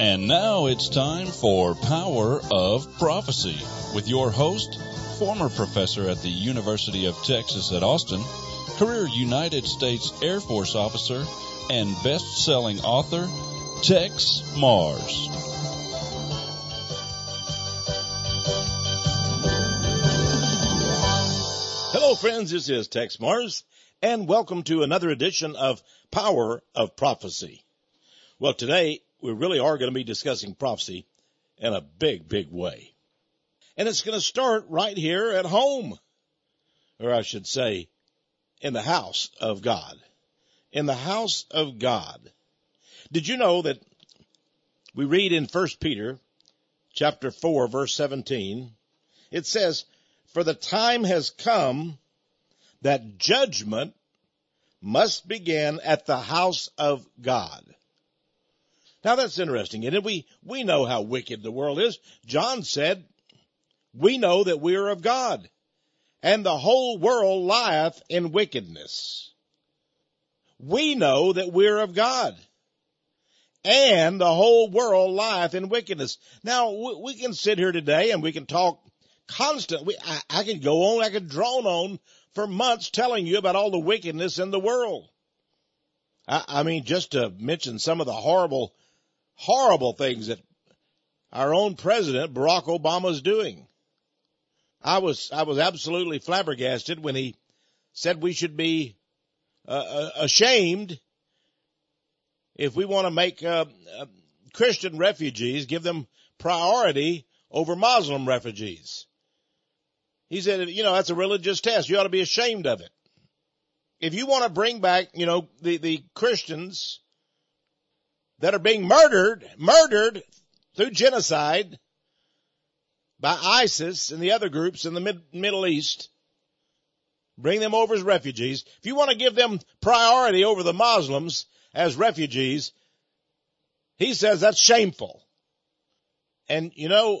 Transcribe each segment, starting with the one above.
And now it's time for Power of Prophecy with your host, former professor at the University of Texas at Austin, career United States Air Force officer, and best-selling author, Tex Mars. Hello, friends. This is Tex Mars, and welcome to another edition of Power of Prophecy. Well, today we really are going to be discussing prophecy in a big, big way. And it's going to start right here at home, or I should say, in the house of God. In the house of God. Did you know that we read in 1 Peter chapter 4, verse 17, it says, "For the time has come that judgment must begin at the house of God." Now that's interesting. And we know how wicked the world is. John said, we know that we are of God, and the whole world lieth in wickedness. We know that we're of God, and the whole world lieth in wickedness. Now, we can sit here today and we can talk constantly. I could go on, I could drone on for months telling you about all the wickedness in the world. I mean, just to mention some of the horrible things that our own president, Barack Obama, is doing. I was absolutely flabbergasted when he said we should be ashamed if we want to make Christian refugees, give them priority over Muslim refugees. He said, that's a religious test. You ought to be ashamed of it. If you want to bring back, the Christians that are being murdered through genocide by ISIS and the other groups in the Middle East, bring them over as refugees. If you want to give them priority over the Muslims as refugees, he says that's shameful. And,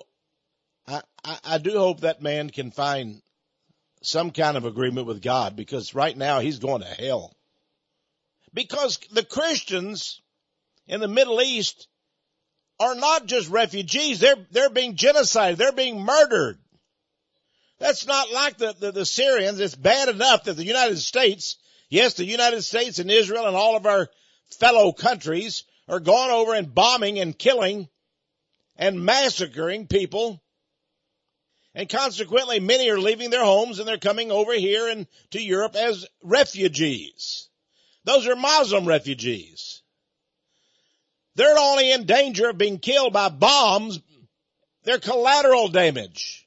I do hope that man can find some kind of agreement with God, because right now he's going to hell. Because the Christians in the Middle East are not just refugees. They're being genocided. They're being murdered. That's not like the Syrians. It's bad enough that the United States, yes, the United States and Israel and all of our fellow countries are going over and bombing and killing and massacring people. And consequently, many are leaving their homes and they're coming over here and to Europe as refugees. Those are Muslim refugees. They're only in danger of being killed by bombs. They're collateral damage.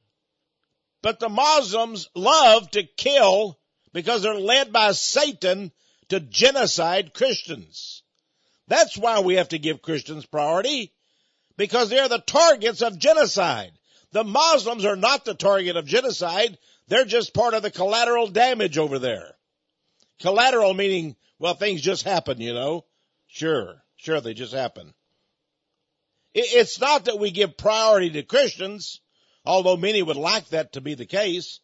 But the Muslims love to kill because they're led by Satan to genocide Christians. That's why we have to give Christians priority, because they're the targets of genocide. The Muslims are not the target of genocide. They're just part of the collateral damage over there. Collateral meaning, well, things just happen, Sure, they just happen. It's not that we give priority to Christians, although many would like that to be the case.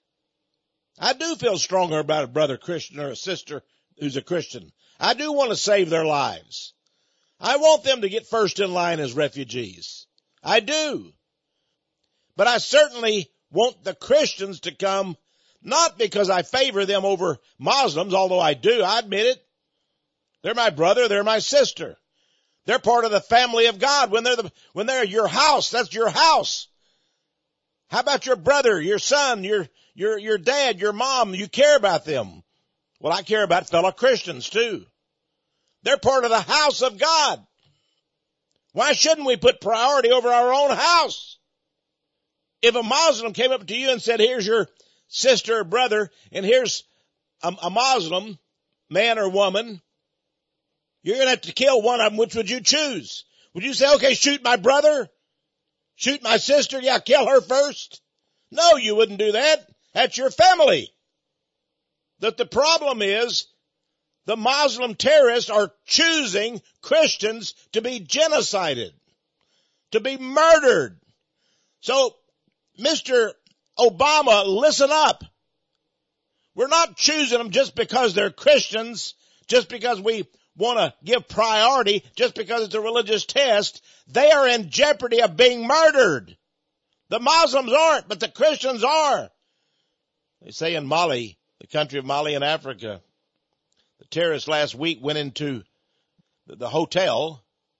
I do feel stronger about a brother Christian or a sister who's a Christian. I do want to save their lives. I want them to get first in line as refugees. I do. But I certainly want the Christians to come, not because I favor them over Muslims, although I do, I admit it. They're my brother, they're my sister. They're part of the family of God. When they're your house, that's your house. How about your brother, your son, your dad, your mom? You care about them. Well, I care about fellow Christians too. They're part of the house of God. Why shouldn't we put priority over our own house? If a Muslim came up to you and said, here's your sister or brother, and here's a Muslim, man or woman, you're going to have to kill one of them. Which would you choose? Would you say, okay, shoot my brother? Shoot my sister? Yeah, kill her first. No, you wouldn't do that. That's your family. That the problem is the Muslim terrorists are choosing Christians to be genocided, to be murdered. So, Mr. Obama, listen up. We're not choosing them just because they're Christians, just because we want to give priority just because it's a religious test, they are in jeopardy of being murdered. The Muslims aren't, but the Christians are. They say in Mali, the country of Mali in Africa, the terrorists last week went into the hotel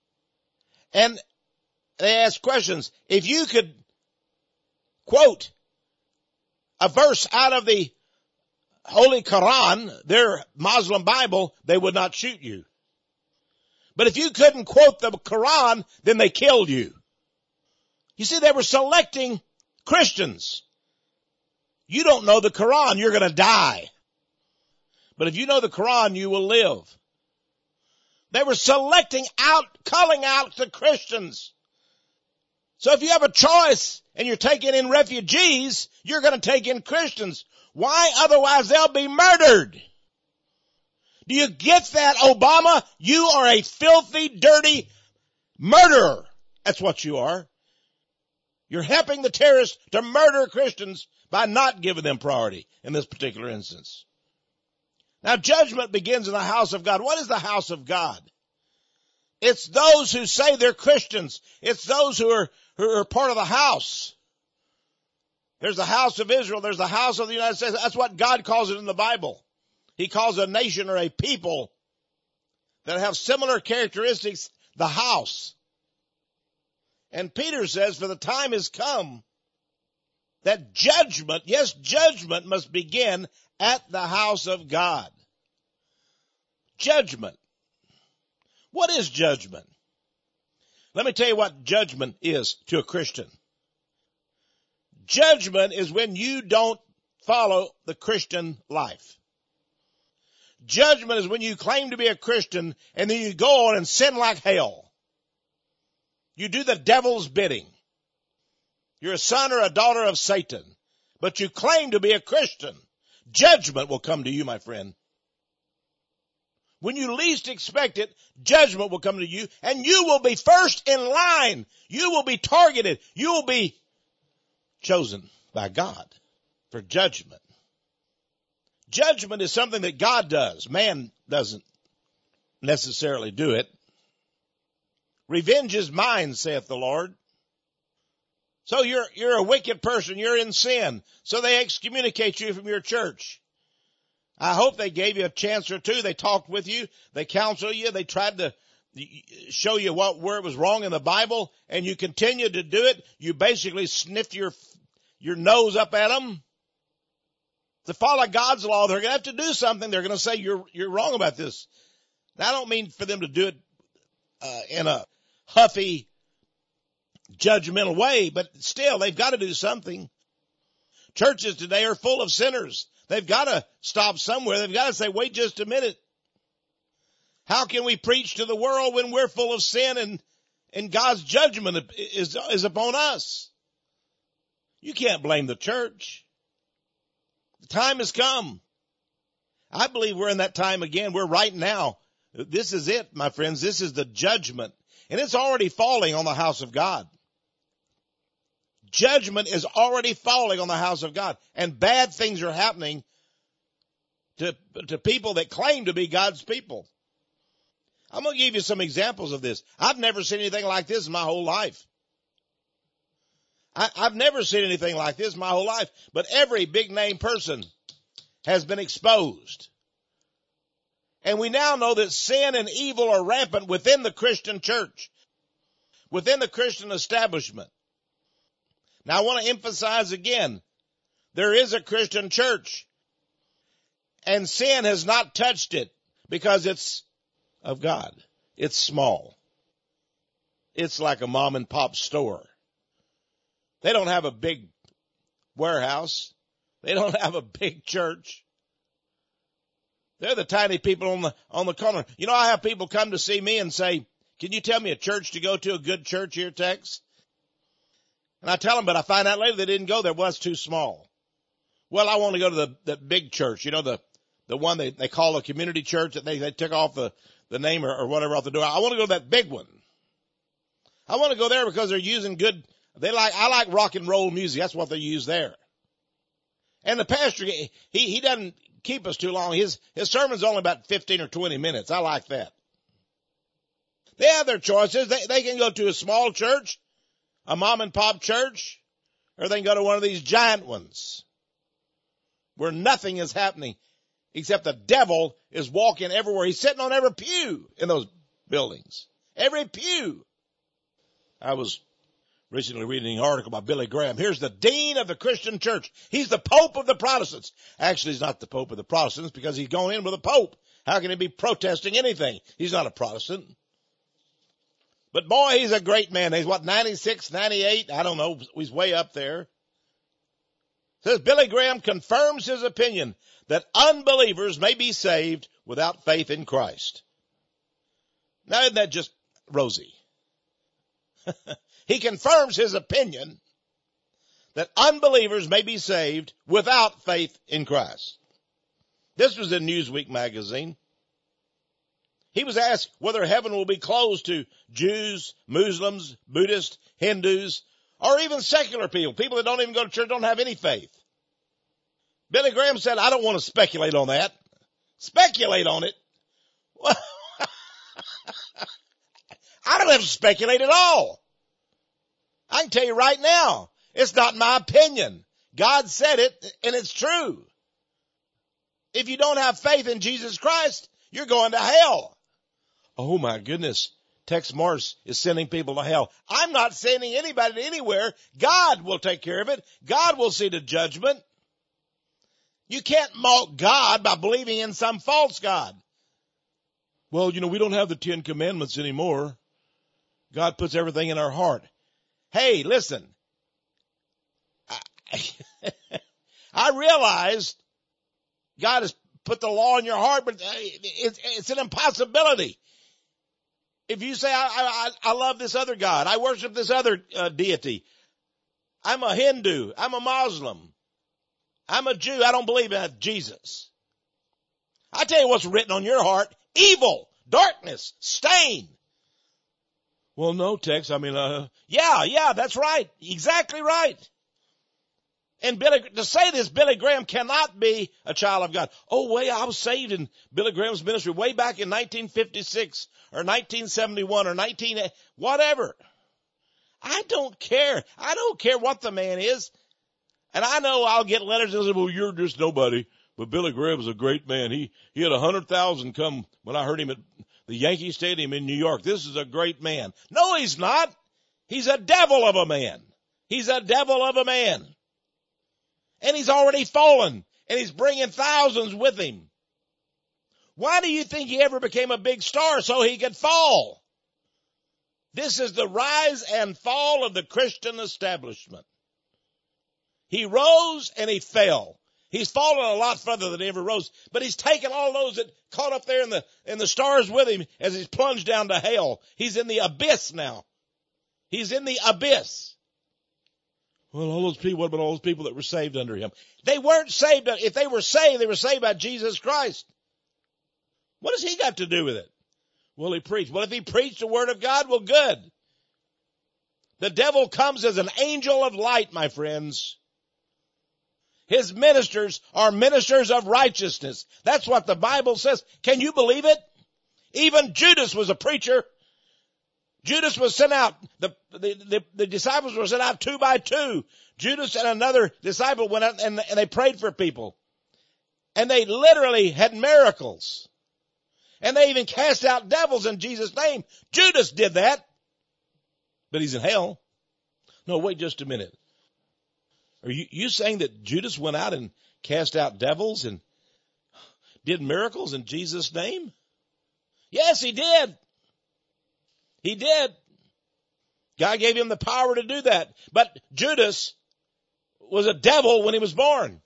and they asked questions. If you could quote a verse out of the Holy Quran, their Muslim Bible, they would not shoot you. But if you couldn't quote the Quran, then they killed you. You see, they were selecting Christians. You don't know the Quran, you're going to die. But if you know the Quran, you will live. They were selecting out, culling out the Christians. So if you have a choice and you're taking in refugees, you're going to take in Christians. Why? Otherwise they'll be murdered. Do you get that, Obama? You are a filthy, dirty murderer. That's what you are. You're helping the terrorists to murder Christians by not giving them priority in this particular instance. Now, judgment begins in the house of God. What is the house of God? It's those who say they're Christians. It's those who are part of the house. There's the house of Israel. There's the house of the United States. That's what God calls it in the Bible. He calls a nation or a people that have similar characteristics the house. And Peter says, for the time has come that judgment, yes, judgment must begin at the house of God. Judgment. What is judgment? Let me tell you what judgment is to a Christian. Judgment is when you don't follow the Christian life. Judgment is when you claim to be a Christian and then you go on and sin like hell. You do the devil's bidding. You're a son or a daughter of Satan, but you claim to be a Christian. Judgment will come to you, my friend. When you least expect it, judgment will come to you, and you will be first in line. You will be targeted. You will be chosen by God for judgment. Judgment is something that God does. Man doesn't necessarily do it. Revenge is mine, saith the Lord. So you're a wicked person. You're in sin. So they excommunicate you from your church. I hope they gave you a chance or two. They talked with you. They counseled you. They tried to show you where it was wrong in the Bible, and you continued to do it. You basically sniffed your nose up at them. To follow God's law, they're going to have to do something. They're going to say you're wrong about this. Now, I don't mean for them to do it in a huffy, judgmental way, but still, they've got to do something. Churches today are full of sinners. They've got to stop somewhere. They've got to say, wait just a minute. How can we preach to the world when we're full of sin and God's judgment is upon us? You can't blame the church. The time has come. I believe we're in that time again. We're right now. This is it, my friends. This is the judgment. And it's already falling on the house of God. Judgment is already falling on the house of God. And bad things are happening to people that claim to be God's people. I'm going to give you some examples of this. I've never seen anything like this in my whole life. I've never seen anything like this in my whole life. But every big name person has been exposed. And we now know that sin and evil are rampant within the Christian church, within the Christian establishment. Now, I want to emphasize again, there is a Christian church, and sin has not touched it because it's of God. It's small. It's like a mom and pop store. They don't have a big warehouse. They don't have a big church. They're the tiny people on the corner. You know, I have people come to see me and say, can you tell me a church to go to, a good church here, Tex? And I tell them, but I find out later they didn't go there. Well, it's too small. Well, I want to go to the big church, you know, the one they call a community church that they took off the name or whatever off the door. I want to go to that big one. I want to go there because they're using good, I like rock and roll music. That's what they use there. And the pastor, he doesn't keep us too long. His sermon's only about 15 or 20 minutes. I like that. They have their choices. They can go to a small church, a mom and pop church, or they can go to one of these giant ones where nothing is happening except the devil is walking everywhere. He's sitting on every pew in those buildings. Every pew. I was recently reading an article by Billy Graham. Here's the dean of the Christian church. He's the pope of the Protestants. Actually, he's not the pope of the Protestants because he's going in with a pope. How can he be protesting anything? He's not a Protestant. But boy, he's a great man. He's 96, 98? I don't know. He's way up there. Says Billy Graham confirms his opinion that unbelievers may be saved without faith in Christ. Now, isn't that just rosy? He confirms his opinion that unbelievers may be saved without faith in Christ. This was in Newsweek magazine. He was asked whether heaven will be closed to Jews, Muslims, Buddhists, Hindus, or even secular people that don't even go to church, don't have any faith. Billy Graham said, I don't want to speculate on that. Speculate on it? I don't have to speculate at all. I can tell you right now, it's not my opinion. God said it, and it's true. If you don't have faith in Jesus Christ, you're going to hell. Oh my goodness. Tex Morris is sending people to hell. I'm not sending anybody to anywhere. God will take care of it. God will see to judgment. You can't mock God by believing in some false God. Well, we don't have the 10 Commandments anymore. God puts everything in our heart. Hey, listen. I realized God has put the law in your heart, but it's an impossibility. If you say, I love this other God, I worship this other deity, I'm a Hindu, I'm a Muslim, I'm a Jew, I don't believe in Jesus. I tell you what's written on your heart: evil, darkness, stain. Well, no, Tex, yeah, that's right. Exactly right. And to say this, Billy Graham cannot be a child of God. Oh, I was saved in Billy Graham's ministry way back in 1956 or 1971 or whatever. I don't care. I don't care what the man is. And I know I'll get letters that say, well, you're just nobody. But Billy Graham was a great man. He had 100,000 come when I heard him at the Yankee Stadium in New York. This is a great man. No, he's not. He's a devil of a man. He's a devil of a man. And he's already fallen, and he's bringing thousands with him. Why do you think he ever became a big star? So he could fall. This is the rise and fall of the Christian establishment. He rose and he fell. He's fallen a lot further than he ever rose, but he's taken all those that caught up there in the stars with him as he's plunged down to hell. He's in the abyss now. He's in the abyss. Well, what about all those people that were saved under him? They weren't saved. If they were saved by Jesus Christ. What has he got to do with it? Well, he preached. Well, if he preached the word of God, well, good. The devil comes as an angel of light, my friends. His ministers are ministers of righteousness. That's what the Bible says. Can you believe it? Even Judas was a preacher. Judas was sent out. The disciples were sent out 2 by 2. Judas and another disciple went out and they prayed for people. And they literally had miracles. And they even cast out devils in Jesus' name. Judas did that. But he's in hell. No, wait just a minute. Are you saying that Judas went out and cast out devils and did miracles in Jesus' name? Yes, he did. He did. God gave him the power to do that. But Judas was a devil when he was born.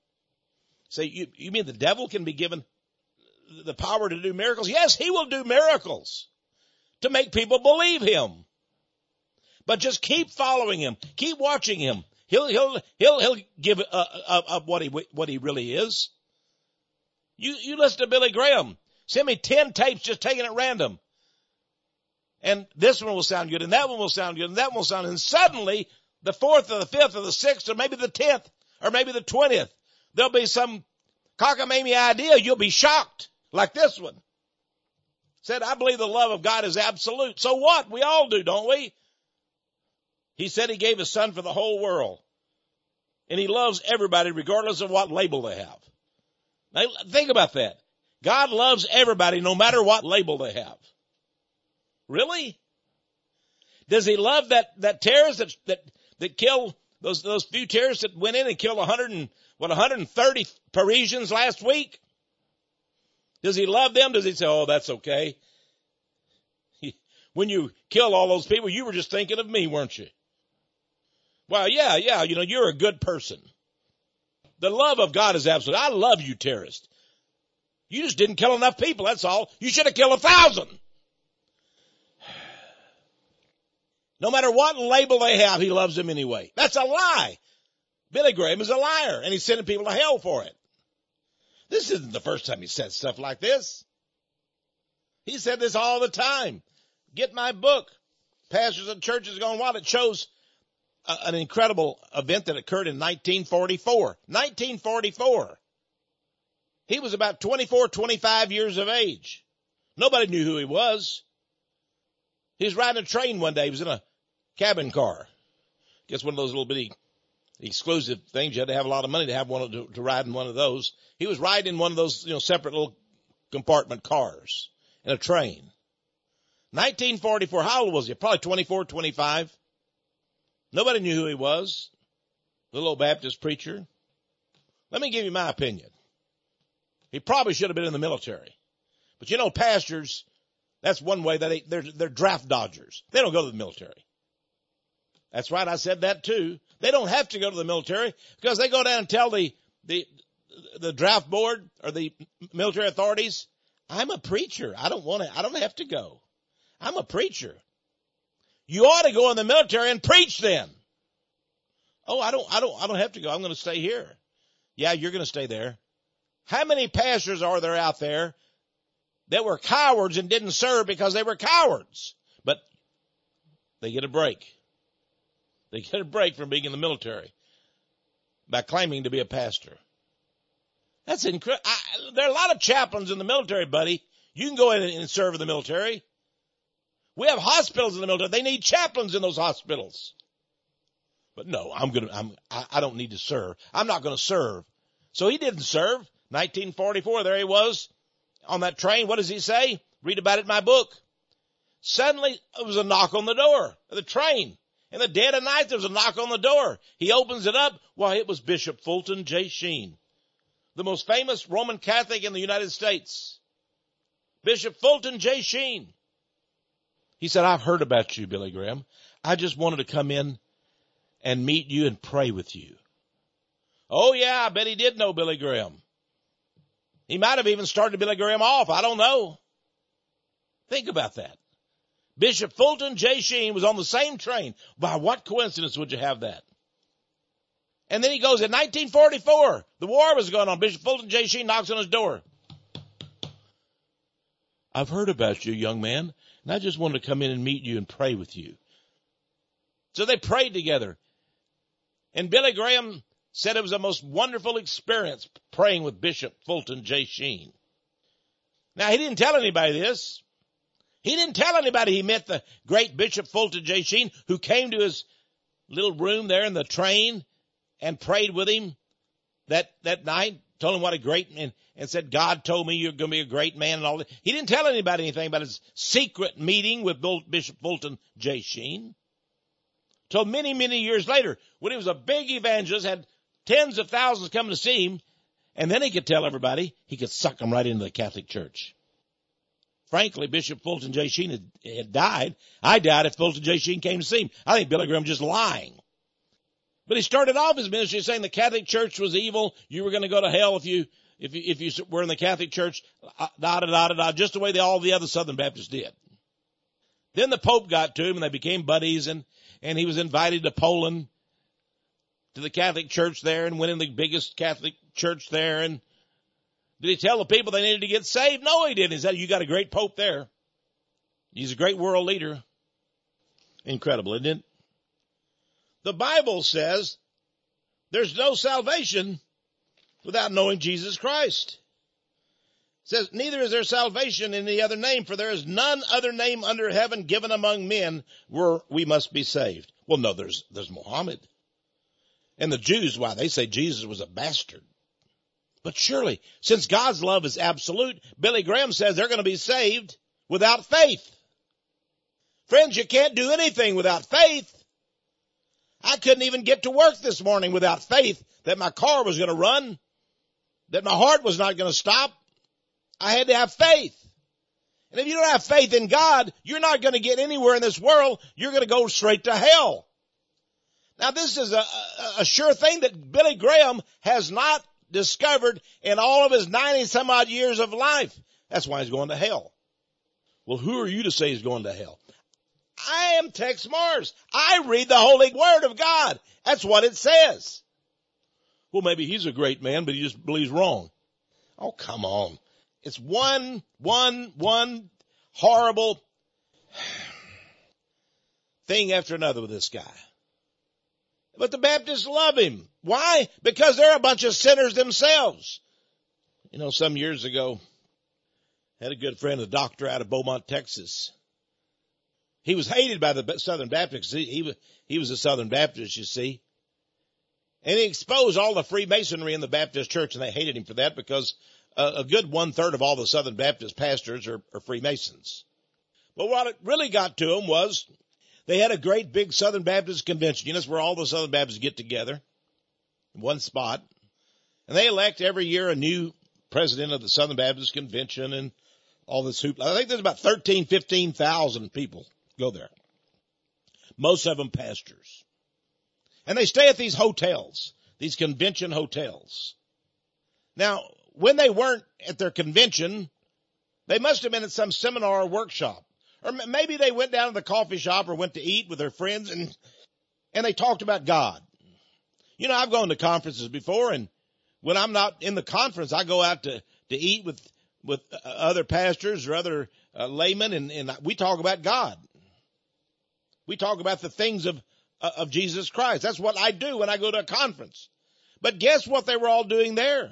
So you mean the devil can be given the power to do miracles? Yes, he will do miracles to make people believe him. But just keep following him. Keep watching him. He'll give up what he really is. You listen to Billy Graham. Send me 10 tapes just taken at random. And this one will sound good, and that one will sound good, and that one will sound good. And suddenly, the 4th or the 5th or the 6th or maybe the 10th or maybe the 20th, there'll be some cockamamie idea. You'll be shocked, like this one. said, I believe the love of God is absolute. So what? We all do, don't we? He said he gave his son for the whole world. And he loves everybody regardless of what label they have. Now, think about that. God loves everybody no matter what label they have. Really? Does he love that terrorist that killed those few terrorists that went in and killed 130 Parisians last week? Does he love them? Does he say, oh, that's okay? When you kill all those people, you were just thinking of me, weren't you? Well, yeah, you're a good person. The love of God is absolute. I love you, terrorist. You just didn't kill enough people, that's all. You should have killed 1,000. No matter what label they have, he loves them anyway. That's a lie. Billy Graham is a liar, and he's sending people to hell for it. This isn't the first time he said stuff like this. He said this all the time. Get my book, Pastors and Churches Gone Wild. It shows an incredible event that occurred in 1944. 1944. He was about 24, 25 years of age. Nobody knew who he was. He was riding a train one day. He was in a cabin car. Guess one of those little bitty exclusive things. You had to have a lot of money to have one to ride in one of those. He was riding in one of those, separate little compartment cars in a train. 1944. How old was he? Probably 24, 25. Nobody knew who he was. Little old Baptist preacher. Let me give you my opinion. He probably should have been in the military. But pastors, that's one way that they're draft dodgers. They don't go to the military. That's right. I said that too. They don't have to go to the military because they go down and tell the draft board or the military authorities, I'm a preacher. I don't have to go. I'm a preacher. You ought to go in the military and preach then. Oh, I don't have to go. I'm going to stay here. Yeah, you're going to stay there. How many pastors are there out there that were cowards and didn't serve because they were cowards? But they get a break. They get a break from being in the military by claiming to be a pastor. That's incredible. There are a lot of chaplains in the military, buddy. You can go in and serve in the military. We have hospitals in the military. They need chaplains in those hospitals. But no, I don't need to serve. I'm not going to serve. So he didn't serve. 1944, there he was on that train. What does he say? Read about it in my book. Suddenly, there was a knock on the door of the train. In the dead of night, there was a knock on the door. He opens it up. Why, it was Bishop Fulton J. Sheen, the most famous Roman Catholic in the United States. Bishop Fulton J. Sheen. He said, I've heard about you, Billy Graham. I just wanted to come in and meet you and pray with you. Oh, yeah, I bet he did know Billy Graham. He might have even started Billy Graham off. I don't know. Think about that. Bishop Fulton J. Sheen was on the same train. By what coincidence would you have that? And then he goes, in 1944, the war was going on. Bishop Fulton J. Sheen knocks on his door. I've heard about you, young man, and I just wanted to come in and meet you and pray with you. So they prayed together. And Billy Graham said it was the most wonderful experience praying with Bishop Fulton J. Sheen. Now, he didn't tell anybody this. He didn't tell anybody he met the great Bishop Fulton J. Sheen, who came to his little room there in the train and prayed with him that night, told him what a great man, and said, God told me you're going to be a great man and all that. He didn't tell anybody anything about his secret meeting with Bishop Fulton J. Sheen. Till many, many years later, when he was a big evangelist, had tens of thousands coming to see him, and then he could tell everybody, he could suck them right into the Catholic Church. Frankly, Bishop Fulton J. Sheen had died. I doubt if Fulton J. Sheen came to see him. I think Billy Graham was just lying. But he started off his ministry saying the Catholic Church was evil. You were going to go to hell if you were in the Catholic Church, just the way all the other Southern Baptists did. Then the Pope got to him, and they became buddies, and he was invited to Poland, to the Catholic Church there, and went in the biggest Catholic church there. And did he tell the people they needed to get saved? No, he didn't. He said, you got a great Pope there. He's a great world leader. Incredible, isn't it? The Bible says there's no salvation without knowing Jesus Christ. says, neither is there salvation in any other name, for there is none other name under heaven given among men where we must be saved. Well, no, there's Muhammad. And the Jews, why, they say Jesus was a bastard. But surely, since God's love is absolute, Billy Graham says they're going to be saved without faith. Friends, you can't do anything without faith. I couldn't even get to work this morning without faith that my car was going to run, that my heart was not going to stop. I had to have faith. And if you don't have faith in God, you're not going to get anywhere in this world. You're going to go straight to hell. Now, this is a sure thing that Billy Graham has not discovered in all of his 90-some-odd years of life. That's why he's going to hell. Well, who are you to say he's going to hell? I am Tex Mars. I read the Holy Word of God. That's what it says. Well, maybe he's a great man, but he just believes wrong. Oh, come on. It's one horrible thing after another with this guy. But the Baptists love him. Why? Because they're a bunch of sinners themselves. You know, some years ago, I had a good friend, a doctor out of Beaumont, Texas. He was hated by the Southern Baptists. He was a Southern Baptist, you see. And he exposed all the Freemasonry in the Baptist church, and they hated him for that because a good 1/3 of all the Southern Baptist pastors are Freemasons. But what it really got to them was they had a great big Southern Baptist convention. You know, it's where all the Southern Baptists get together in one spot. And they elect every year a new president of the Southern Baptist Convention and all this hoopla. I think there's about 15,000 people go there. Most of them pastors. And they stay at these hotels, these convention hotels. Now, when they weren't at their convention, they must have been at some seminar or workshop. Or maybe they went down to the coffee shop or went to eat with their friends and they talked about God. You know, I've gone to conferences before, and when I'm not in the conference, I go out to eat with other pastors or other laymen, and we talk about God. We talk about the things of Jesus Christ. That's what I do when I go to a conference. But guess what they were all doing there?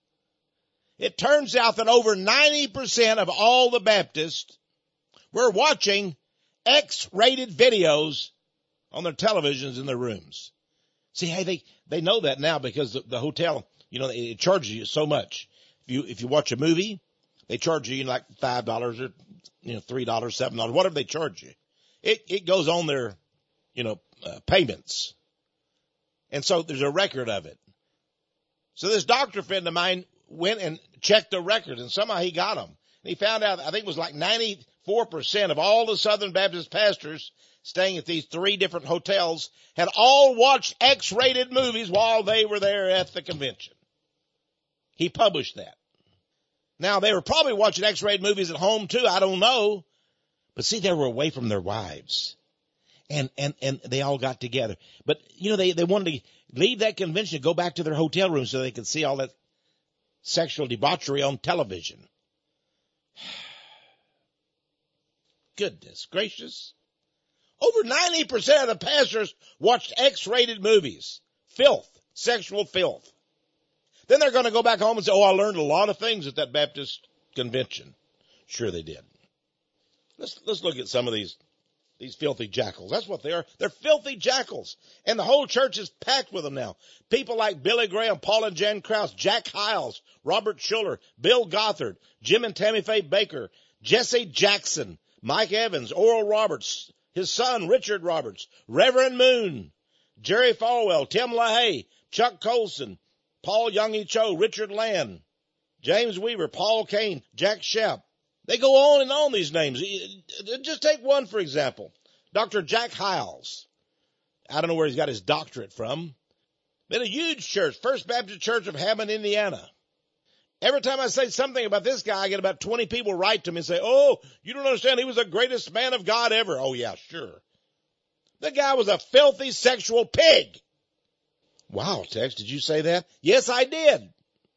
It turns out that over 90% of all the Baptists were watching X-rated videos on their televisions in their rooms. See, hey, they know that now because the hotel, you know, it charges you so much. If you watch a movie, they charge you like $5 or, you know, $3, $7, whatever they charge you. It goes on their, you know, payments. And so there's a record of it. So this doctor friend of mine went and checked the record, and somehow he got them. And he found out, I think it was like 94% of all the Southern Baptist pastors staying at these 3 different hotels had all watched X-rated movies while they were there at the convention. He published that. Now, they were probably watching X-rated movies at home too, I don't know. But see, they were away from their wives. And they all got together. But, you know, they wanted to leave that convention and go back to their hotel room so they could see all that sexual debauchery on television. Goodness gracious. Over 90% of the pastors watched X-rated movies. Filth. Sexual filth. Then they're going to go back home and say, oh, I learned a lot of things at that Baptist convention. Sure they did. Let's look at some of these filthy jackals. That's what they are. They're filthy jackals. And the whole church is packed with them now. People like Billy Graham, Paul and Jan Krause, Jack Hyles, Robert Schuller, Bill Gothard, Jim and Tammy Faye Baker, Jesse Jackson, Mike Evans, Oral Roberts, his son Richard Roberts, Reverend Moon, Jerry Falwell, Tim LaHaye, Chuck Colson, Paul Youngie Cho, Richard Land, James Weaver, Paul Kane, Jack Shepp. They go on, these names. Just take one, for example. Dr. Jack Hyles. I don't know where he's got his doctorate from. Been a huge church, First Baptist Church of Hammond, Indiana. Every time I say something about this guy, I get about 20 people write to me and say, oh, you don't understand, he was the greatest man of God ever. Oh, yeah, sure. The guy was a filthy sexual pig. Wow, Tex, did you say that? Yes, I did.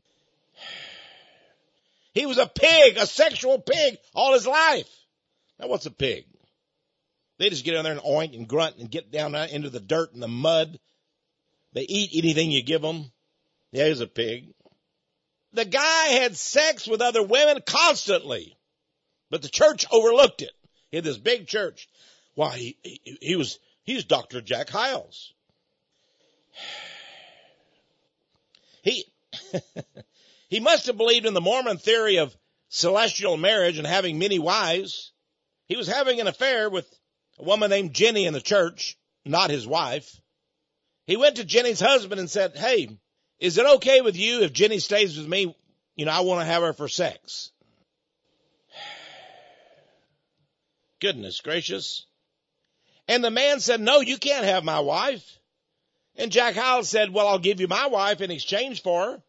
He was a pig, a sexual pig, all his life. Now, what's a pig? They just get in there and oink and grunt and get down into the dirt and the mud. They eat anything you give them. Yeah, he's a pig. the guy had sex with other women constantly, but the church overlooked it. He had this big church. Why, he's Dr. Jack Hyles. He must have believed in the Mormon theory of celestial marriage and having many wives. He was having an affair with a woman named Jenny in the church, not his wife. He went to Jenny's husband and said, hey, is it okay with you if Jenny stays with me? I want to have her for sex. Goodness gracious. And the man said, no, you can't have my wife. And Jack Hyles said, well, I'll give you my wife in exchange for her.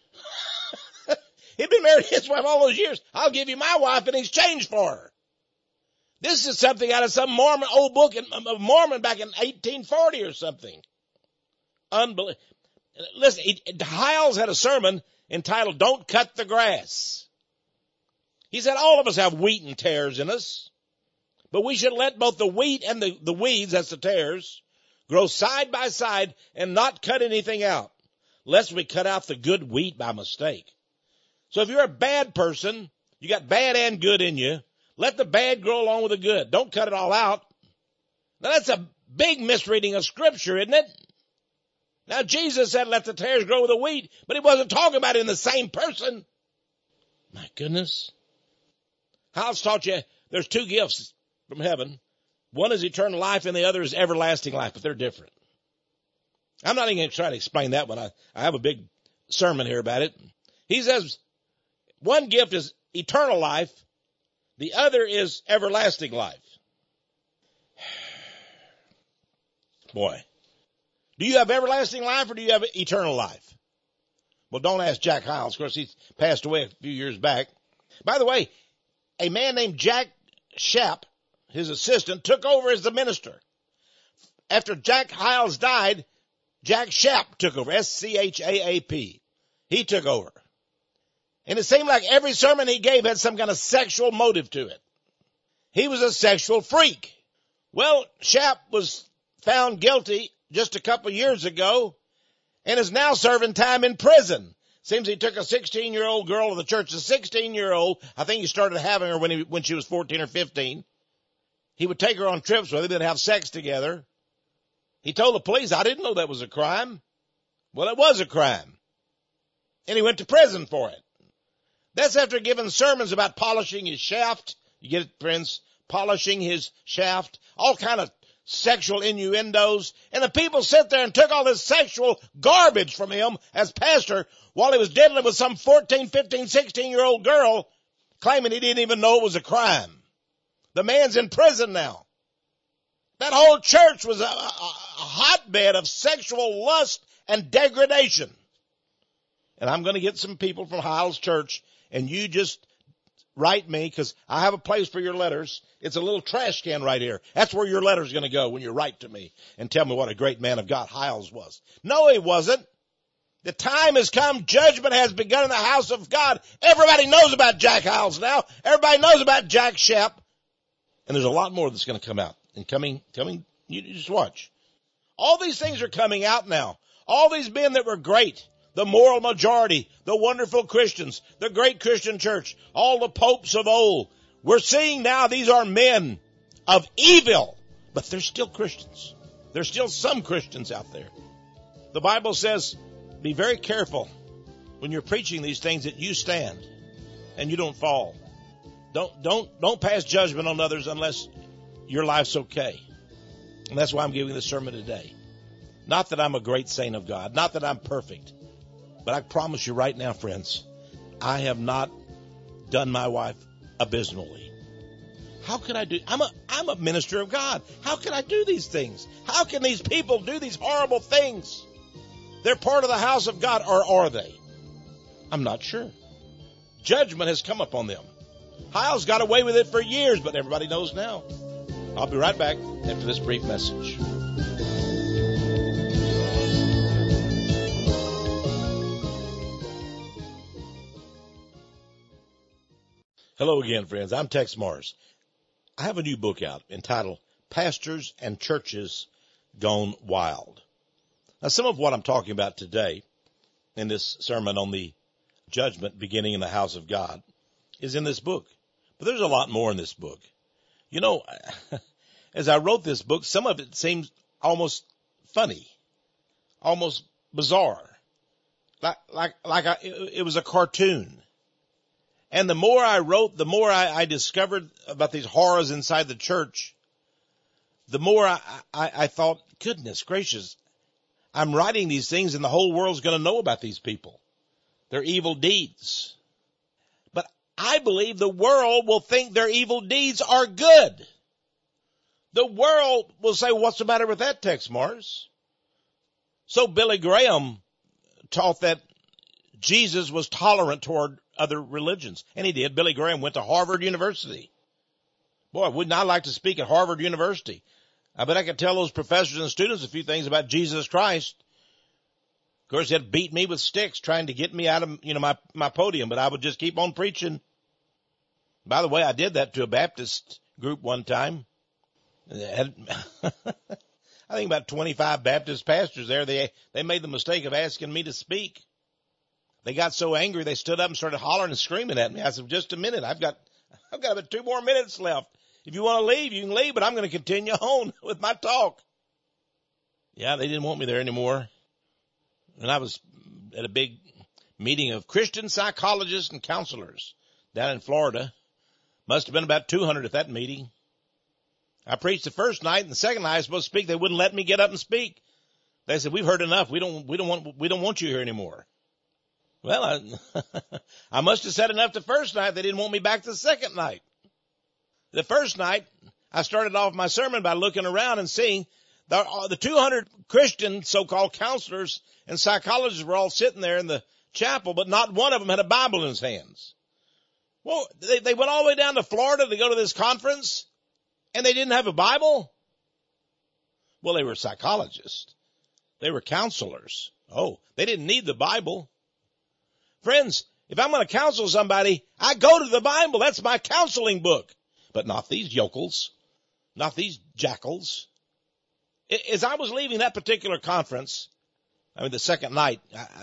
He'd been married to his wife all those years. I'll give you my wife in exchange for her. This is something out of some Mormon, old book of Mormon back in 1840 or something. Unbelievable. Listen, Hyles had a sermon entitled, Don't Cut the Grass. He said, all of us have wheat and tares in us, but we should let both the wheat and the weeds, that's the tares, grow side by side and not cut anything out, lest we cut out the good wheat by mistake. So if you're a bad person, you got bad and good in you, let the bad grow along with the good. Don't cut it all out. Now that's a big misreading of Scripture, isn't it? Now Jesus said let the tares grow with the wheat, but he wasn't talking about it in the same person. My goodness. Hyles taught you there's two gifts from heaven. One is eternal life and the other is everlasting life, but they're different. I'm not even going to try to explain that one. I have a big sermon here about it. He says one gift is eternal life. The other is everlasting life. Boy, do you have everlasting life or do you have eternal life? Well, don't ask Jack Hyles. Of course, he's passed away a few years back. By the way, a man named Jack Schaap, his assistant, took over as the minister. After Jack Hyles died, Jack Schaap took over, S-C-H-A-A-P. He took over. And it seemed like every sermon he gave had some kind of sexual motive to it. He was a sexual freak. Well, Schaap was found guilty just a couple years ago and is now serving time in prison. Seems he took a 16-year-old girl of the church, a 16-year-old. I think he started having her when she was 14 or 15. He would take her on trips with him. They'd have sex together. He told the police, I didn't know that was a crime. Well, it was a crime. And he went to prison for it. That's after giving sermons about polishing his shaft. You get it, friends? Polishing his shaft. All kind of sexual innuendos. And the people sit there and took all this sexual garbage from him as pastor while he was dealing with some 14, 15, 16-year-old girl claiming he didn't even know it was a crime. The man's in prison now. That whole church was a hotbed of sexual lust and degradation. And I'm going to get some people from Hyles Church, and you just write me, because I have a place for your letters. It's a little trash can right here. That's where your letter's going to go when you write to me and tell me what a great man of God Hyles was. No, he wasn't. The time has come. Judgment has begun in the house of God. Everybody knows about Jack Hyles now. Everybody knows about Jack Schaap. And there's a lot more that's going to come out. And coming, you just watch. All these things are coming out now. All these men that were great. The moral majority, the wonderful Christians, the great Christian church, all the popes of old. We're seeing now these are men of evil, but they're still Christians. There's still some Christians out there. The Bible says, be very careful when you're preaching these things that you stand and you don't fall. Don't pass judgment on others unless your life's okay. And that's why I'm giving this sermon today. Not that I'm a great saint of God, not that I'm perfect. But I promise you right now, friends, I have not done my wife abysmally. How could I do? I'm a minister of God. How can I do these things? How can these people do these horrible things? They're part of the house of God, or are they? I'm not sure. Judgment has come upon them. Hyles got away with it for years, but everybody knows now. I'll be right back after this brief message. Hello again, friends. I'm Tex Mars. I have a new book out entitled Pastors and Churches Gone Wild. Now, some of what I'm talking about today in this sermon on the judgment beginning in the house of God is in this book. But there's a lot more in this book. You know, as I wrote this book, some of it almost funny, almost bizarre, it was a cartoon. And the more I wrote, the more I discovered about these horrors inside the church. The more I thought, goodness gracious, I'm writing these things and the whole world's going to know about these people, their evil deeds. But I believe the world will think their evil deeds are good. The world will say, what's the matter with that, Tex Mars? So Billy Graham taught that Jesus was tolerant toward other religions. And he did. Billy Graham went to Harvard University. Boy, wouldn't I like to speak at Harvard University? I bet I could tell those professors and students a few things about Jesus Christ. Of course, they'd beat me with sticks trying to get me out of, my podium, but I would just keep on preaching. By the way, I did that to a Baptist group one time. I think about 25 Baptist pastors there. They made the mistake of asking me to speak. They got so angry they stood up and started hollering and screaming at me. I said, just a minute. I've got about 2 more minutes left. If you want to leave, you can leave, but I'm going to continue on with my talk. Yeah, they didn't want me there anymore. And I was at a big meeting of Christian psychologists and counselors down in Florida. Must have been about 200 at that meeting. I preached the first night, and the second night I was supposed to speak. They wouldn't let me get up and speak. They said, we've heard enough. We don't want you here anymore. Well, I must have said enough the first night. They didn't want me back the second night. The first night, I started off my sermon by looking around and seeing the 200 Christian so-called counselors and psychologists were all sitting there in the chapel, but not one of them had a Bible in his hands. Well, they went all the way down to Florida to go to this conference, and they didn't have a Bible? Well, they were psychologists. They were counselors. Oh, they didn't need the Bible. Friends, if I'm going to counsel somebody, I go to the Bible. That's my counseling book. But not these yokels, not these jackals. As I was leaving that particular conference, the second night,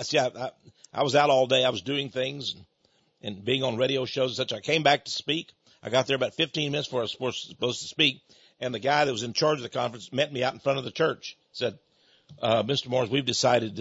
I was out all day. I was doing things and being on radio shows and such. I came back to speak. I got there about 15 minutes before I was supposed to speak. And the guy that was in charge of the conference met me out in front of the church. Said, Mr. Morris, we've decided,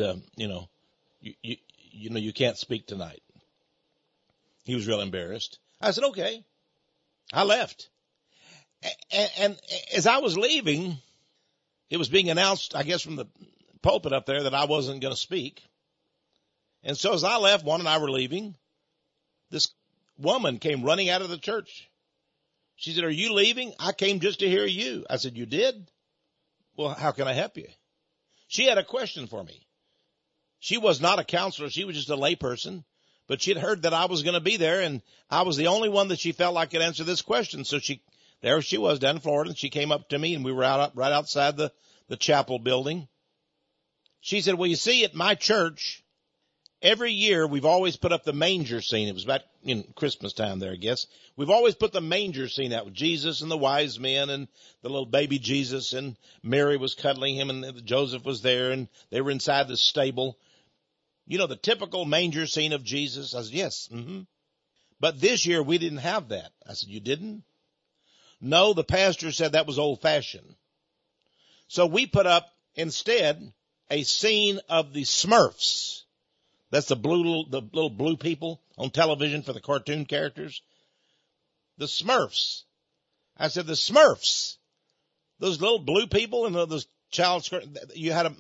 you can't speak tonight. He was real embarrassed. I said, okay. I left. And as I was leaving, it was being announced, I guess, from the pulpit up there that I wasn't going to speak. And so as I left, Juan and I were leaving, this woman came running out of the church. She said, are you leaving? I came just to hear you. I said, you did? Well, how can I help you? She had a question for me. She was not a counselor. She was just a layperson. But she had heard that I was going to be there, and I was the only one that she felt like could answer this question. So there she was down in Florida, and she came up to me, and we were right outside the chapel building. She said, well, you see, at my church, every year we've always put up the manger scene. It was about Christmas time there, I guess. We've always put the manger scene out with Jesus and the wise men and the little baby Jesus, and Mary was cuddling him, and Joseph was there, and they were inside the stable. The typical manger scene of Jesus? I said, yes. Mm-hmm. But this year we didn't have that. I said, you didn't? No, the pastor said that was old fashioned. So we put up instead a scene of the Smurfs. That's the little blue people on television for the cartoon characters. The Smurfs. I said, the Smurfs. Those little blue people and those child skirt, you had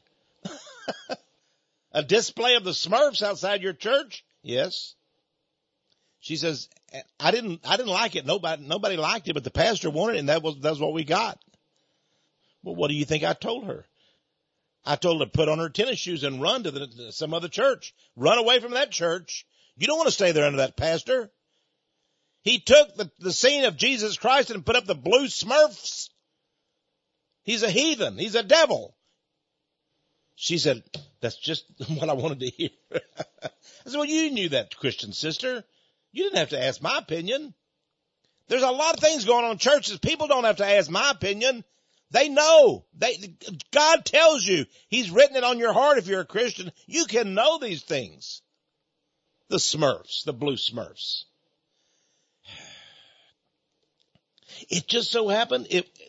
a display of the Smurfs outside your church? Yes. She says, I didn't like it. Nobody liked it, but the pastor wanted it, and that's what we got. Well, what do you think I told her? I told her to put on her tennis shoes and run to some other church. Run away from that church. You don't want to stay there under that pastor. He took the scene of Jesus Christ and put up the blue Smurfs. He's a heathen. He's a devil. She said, that's just what I wanted to hear. I said, well, you knew that, Christian sister. You didn't have to ask my opinion. There's a lot of things going on in churches. People don't have to ask my opinion. They know. God tells you. He's written it on your heart if you're a Christian. You can know these things. The Smurfs, the blue Smurfs. It just so happened,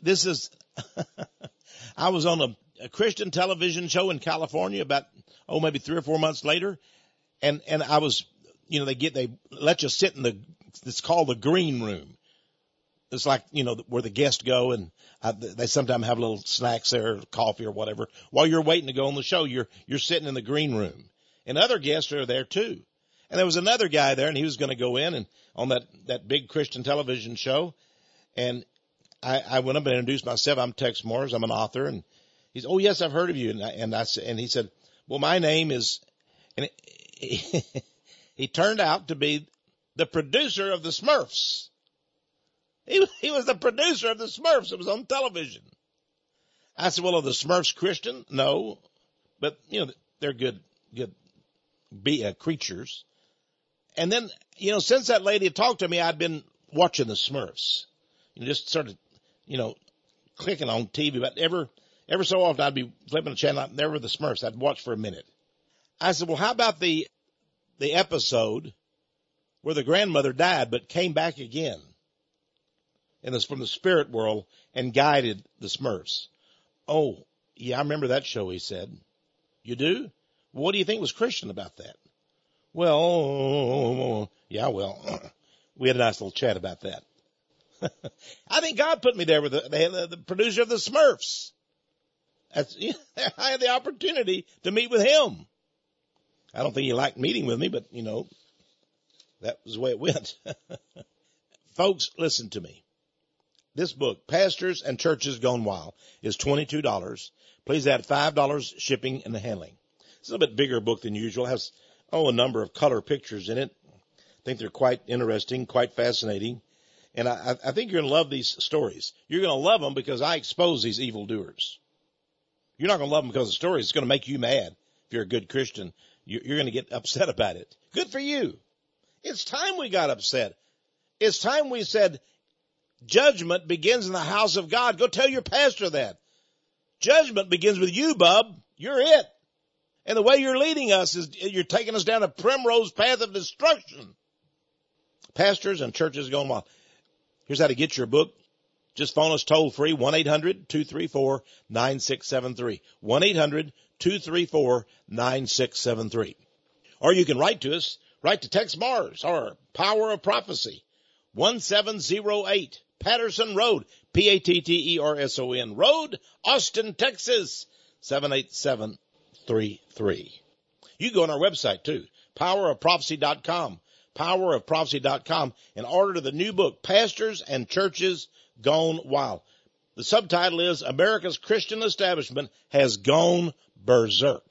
I was on a Christian television show in California about, maybe 3 or 4 months later. And I was, they let you sit in it's called the green room. It's like, where the guests go, and they sometimes have little snacks there, coffee or whatever. While you're waiting to go on the show, you're sitting in the green room. And other guests are there too. And there was another guy there, and he was going to go in and on that big Christian television show. And I went up and introduced myself. I'm Tex Morris. I'm an author. And he's, oh yes, I've heard of you. And he said, well, my name is, and he turned out to be the producer of the Smurfs. He was the producer of the Smurfs. It was on television. I said, well, are the Smurfs Christian? No, but they're good creatures. And then, since that lady had talked to me, I'd been watching the Smurfs. Just sort of, clicking on TV. But ever so often I'd be flipping a channel. There were the Smurfs. I'd watch for a minute. I said, well, how about the episode where the grandmother died but came back again? And it's from the spirit world and guided the Smurfs. Oh, yeah, I remember that show, he said. You do? What do you think was Christian about that? Well, we had a nice little chat about that. I think God put me there with the producer of the Smurfs. I had the opportunity to meet with him. I don't think he liked meeting with me, but, that was the way it went. Folks, listen to me. This book, Pastors and Churches Gone Wild, is $22. Please add $5 shipping and handling. It's a little bit bigger book than usual. It has, a number of color pictures in it. I think they're quite interesting, quite fascinating. And I think you're going to love these stories. You're going to love them because I expose these evildoers. You're not going to love them because of the stories. It's going to make you mad. If you're a good Christian, you're going to get upset about it. Good for you. It's time we got upset. It's time we said, judgment begins in the house of God. Go tell your pastor that. Judgment begins with you, bub. You're it. And the way you're leading us is you're taking us down a primrose path of destruction. Pastors and Churches Gone Wild. Here's how to get your book. Just phone us toll free, 1-800-234-9673. 1-800-234-9673. Or you can write to us. Write to Tex Mars or Power of Prophecy. 1708 Patterson Road, Patterson Road, Austin, Texas, 78733. You can go on our website too, powerofprophecy.com, powerofprophecy.com, and order the new book, Pastors and Churches Gone Wild. The subtitle is America's Christian Establishment Has Gone Berserk.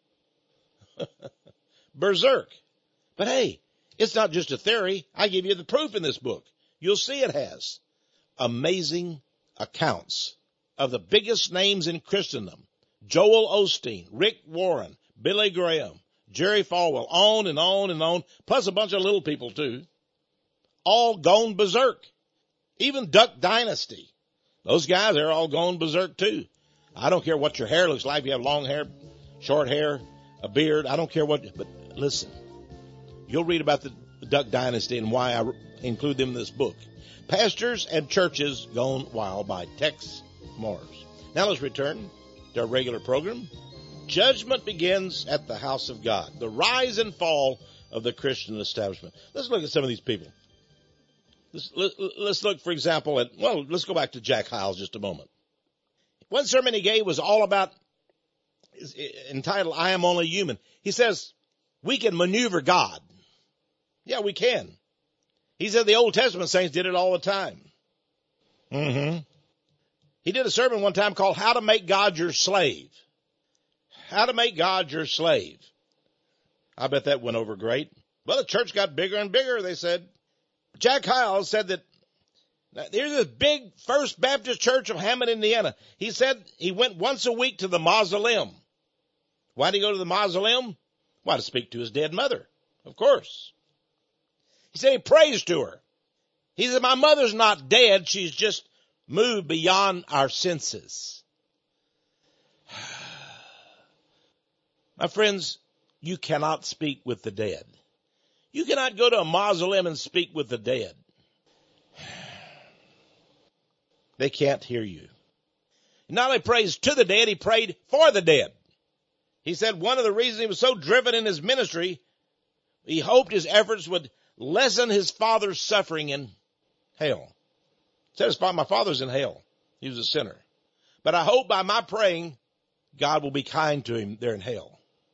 Berserk. But hey, it's not just a theory. I give you the proof in this book. You'll see it has amazing accounts of the biggest names in Christendom. Joel Osteen, Rick Warren, Billy Graham, Jerry Falwell, on and on and on, plus a bunch of little people too. All gone berserk. Even Duck Dynasty. Those guys, they're all gone berserk too. I don't care what your hair looks like. If you have long hair, short hair, a beard, I don't care what, but listen. You'll read about the Duck Dynasty and why I include them in this book. Pastors and Churches Gone Wild by Tex Mars. Now let's return to our regular program. Judgment begins at the house of God. The rise and fall of the Christian establishment. Let's look at some of these people. Let's look, for example, let's go back to Jack Hyles just a moment. One sermon he gave was all about, entitled, I Am Only Human. He says, we can maneuver God. Yeah, we can. He said the Old Testament saints did it all the time. He did a sermon one time called How to Make God Your Slave. How to Make God Your Slave. I bet that went over great. Well, the church got bigger and bigger, they said. Jack Hyles said that there's this big First Baptist Church of Hammond, Indiana. He said he went once a week to the mausoleum. Why did he go to the mausoleum? Why, to speak to his dead mother, of course. He said he prays to her. He said, my mother's not dead. She's just moved beyond our senses. My friends, you cannot speak with the dead. You cannot go to a mausoleum and speak with the dead. They can't hear you. Not only prays to the dead, he prayed for the dead. He said one of the reasons he was so driven in his ministry, he hoped his efforts would lessen his father's suffering in hell. He said, my father's in hell. He was a sinner. But I hope by my praying, God will be kind to him there in hell.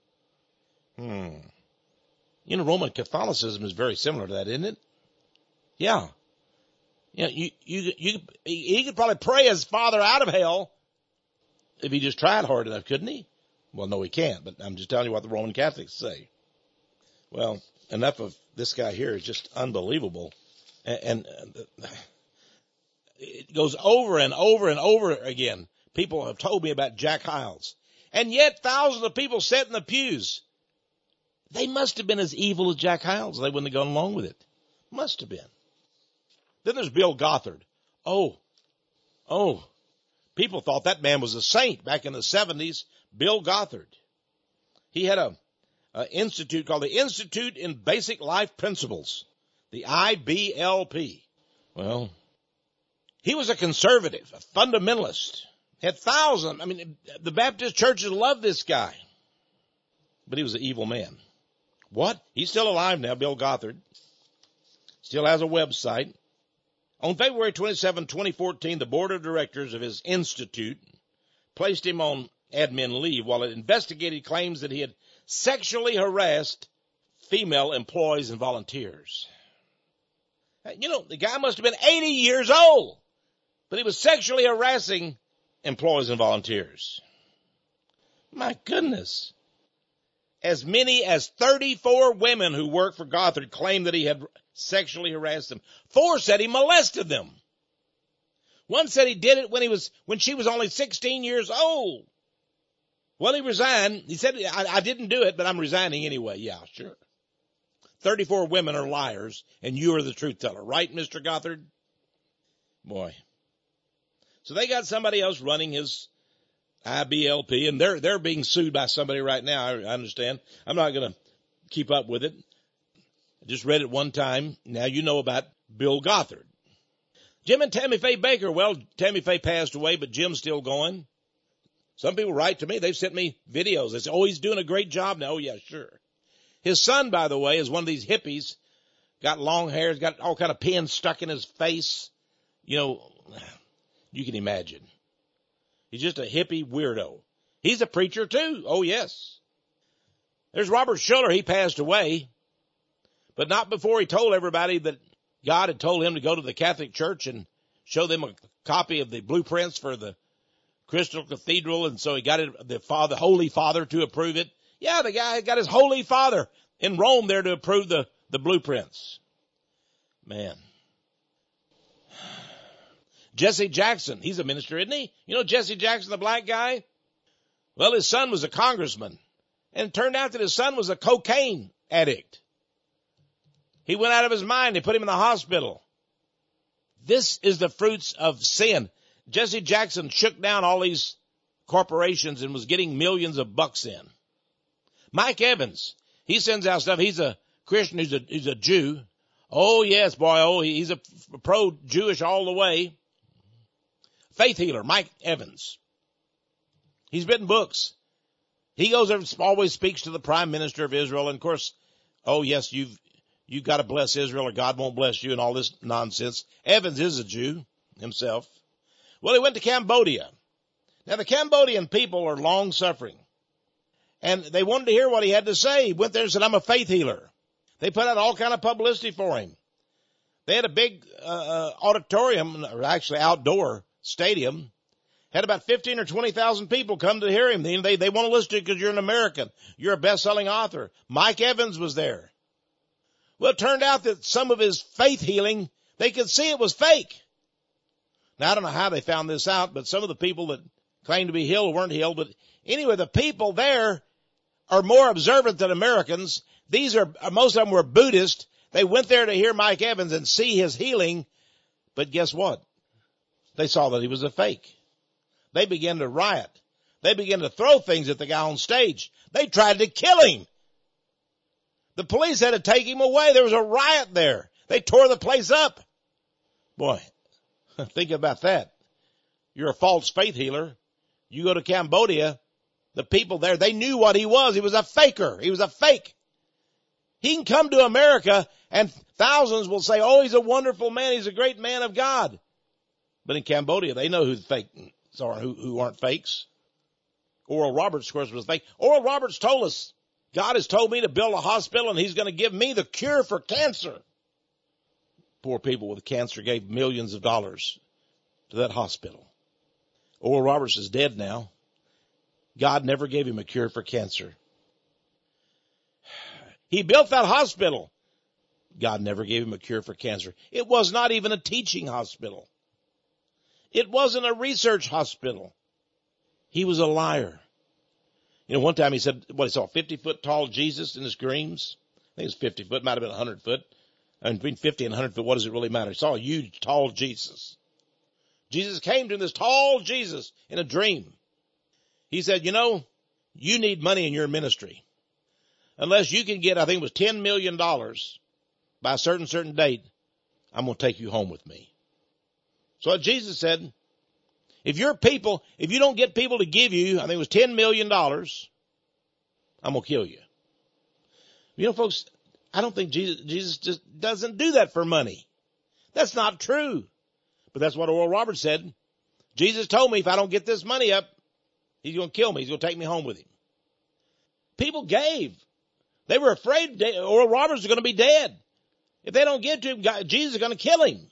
You know, Roman Catholicism is very similar to that, isn't it? Yeah. You know, he could probably pray his father out of hell if he just tried hard enough, couldn't he? Well, no, he can't, but I'm just telling you what the Roman Catholics say. Well, enough of this guy here is just unbelievable. And it goes over and over and over again. People have told me about Jack Hyles. And yet thousands of people sat in the pews. They must have been as evil as Jack Hyles. They wouldn't have gone along with it. Must have been. Then there's Bill Gothard. Oh. People thought that man was a saint back in the 70s. Bill Gothard. He had an institute called the Institute in Basic Life Principles. The IBLP. Well, he was a conservative, a fundamentalist. Had thousands. I mean, the Baptist churches loved this guy. But he was an evil man. What? He's still alive now, Bill Gothard. Still has a website. On February 27, 2014, the board of directors of his institute placed him on admin leave while it investigated claims that he had sexually harassed female employees and volunteers. You know, the guy must have been 80 years old, but he was sexually harassing employees and volunteers. My goodness. As many as 34 women who worked for Gothard claimed that he had sexually harassed them. 4 said he molested them. 1 said he did it when she was only 16 years old. Well, he resigned. He said, I didn't do it, but I'm resigning anyway. Yeah, sure. 34 women are liars, and you are the truth teller. Right, Mr. Gothard? Boy. So they got somebody else running his IBLP, and they're being sued by somebody right now. I understand. I'm not going to keep up with it. I just read it one time. Now you know about Bill Gothard. Jim and Tammy Faye Baker. Well, Tammy Faye passed away, but Jim's still going. Some people write to me. They've sent me videos. They say, oh, he's doing a great job now. Oh, yeah, sure. His son, by the way, is one of these hippies. Got long hair. He's got all kind of pins stuck in his face. You know, you can imagine. He's just a hippie weirdo. He's a preacher too. Oh, yes. There's Robert Schuller. He passed away, but not before he told everybody that God had told him to go to the Catholic Church and show them a copy of the blueprints for the Crystal Cathedral. And so he got the Holy Father to approve it. Yeah, the guy got his Holy Father in Rome there to approve the blueprints. Man. Jesse Jackson, he's a minister, isn't he? You know Jesse Jackson, the black guy? Well, his son was a congressman, and it turned out that his son was a cocaine addict. He went out of his mind. They put him in the hospital. This is the fruits of sin. Jesse Jackson shook down all these corporations and was getting millions of bucks in. Mike Evans, he sends out stuff. He's a Christian. He's a Jew. Oh, yes, boy. Oh, he's a pro-Jewish all the way. Faith healer, Mike Evans. He's written books. He goes there and always speaks to the prime minister of Israel. And of course, oh yes, you've got to bless Israel or God won't bless you and all this nonsense. Evans is a Jew himself. Well, he went to Cambodia. Now the Cambodian people are long suffering. And they wanted to hear what he had to say. He went there and said, I'm a faith healer. They put out all kind of publicity for him. They had a big auditorium, or actually outdoor stadium, had about 15 or 20,000 people come to hear him. They want to listen to you because you're an American. You're a best-selling author. Mike Evans was there. Well, it turned out that some of his faith healing, they could see it was fake. Now, I don't know how they found this out, but some of the people that claimed to be healed weren't healed. But anyway, the people there are more observant than Americans. Most of them were Buddhist. They went there to hear Mike Evans and see his healing. But guess what? They saw that he was a fake. They began to riot. They began to throw things at the guy on stage. They tried to kill him. The police had to take him away. There was a riot there. They tore the place up. Boy, think about that. You're a false faith healer. You go to Cambodia, the people there, they knew what he was. He was a faker. He was a fake. He can come to America and thousands will say, oh, he's a wonderful man. He's a great man of God. But in Cambodia, they know who the fakes are, who aren't fakes. Oral Roberts, of course, was fake. Oral Roberts told us, God has told me to build a hospital and he's going to give me the cure for cancer. Poor people with cancer gave millions of dollars to that hospital. Oral Roberts is dead now. God never gave him a cure for cancer. He built that hospital. God never gave him a cure for cancer. It was not even a teaching hospital. It wasn't a research hospital. He was a liar. You know, one time he said, he saw a 50-foot tall Jesus in his dreams. I think it was 50 foot, might have been 100 foot. And between 50 and 100 foot, what does it really matter? He saw a huge, tall Jesus. Jesus came to him, this tall Jesus, in a dream. He said, you know, you need money in your ministry. Unless you can get, I think it was $10 million by a certain date, I'm going to take you home with me. So Jesus said, if you don't get people to give you, I think it was $10 million, I'm going to kill you. You know, folks, I don't think Jesus just doesn't do that for money. That's not true. But that's what Oral Roberts said. Jesus told me if I don't get this money up, he's going to kill me. He's going to take me home with him. People gave. They were afraid Oral Roberts was going to be dead. If they don't get to him, Jesus is going to kill him.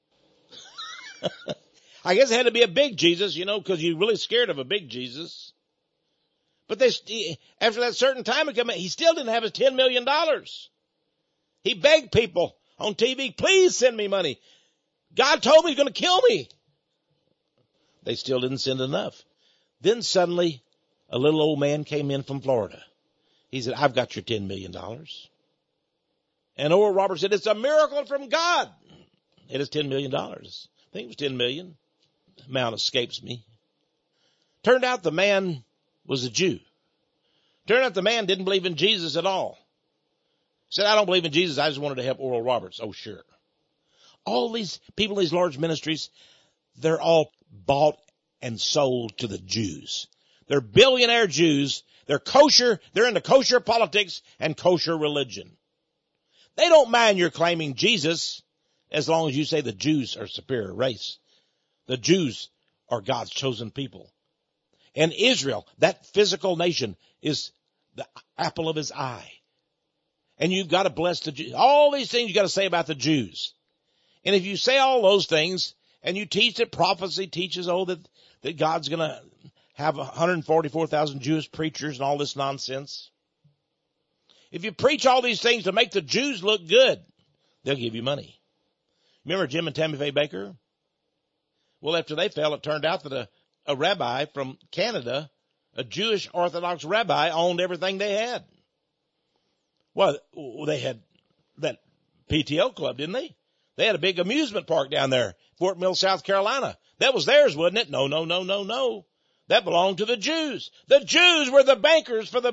I guess it had to be a big Jesus, you know, because you're really scared of a big Jesus. But after that certain time had come, he still didn't have his $10 million. He begged people on TV, please send me money. God told me he's going to kill me. They still didn't send enough. Then suddenly a little old man came in from Florida. He said, I've got your $10 million. And Oral Roberts said, it's a miracle from God. It is $10 million. I think it was $10 million. Amount escapes me. Turned out the man was a Jew. Turned out the man didn't believe in Jesus at all. Said, I don't believe in Jesus. I just wanted to help Oral Roberts. Oh, sure. All these people in these large ministries, they're all bought and sold to the Jews. They're billionaire Jews. They're kosher. They're into kosher politics and kosher religion. They don't mind your claiming Jesus as long as you say the Jews are a superior race. The Jews are God's chosen people. And Israel, that physical nation, is the apple of his eye. And you've got to bless the Jews. All these things you've got to say about the Jews. And if you say all those things and you teach that prophecy teaches, that God's going to have 144,000 Jewish preachers and all this nonsense. If you preach all these things to make the Jews look good, they'll give you money. Remember Jim and Tammy Faye Baker? Well, after they fell, it turned out that a rabbi from Canada, a Jewish Orthodox rabbi, owned everything they had. Well, they had that PTO club, didn't they? They had a big amusement park down there, Fort Mill, South Carolina. That was theirs, wasn't it? No. That belonged to the Jews. The Jews were the bankers for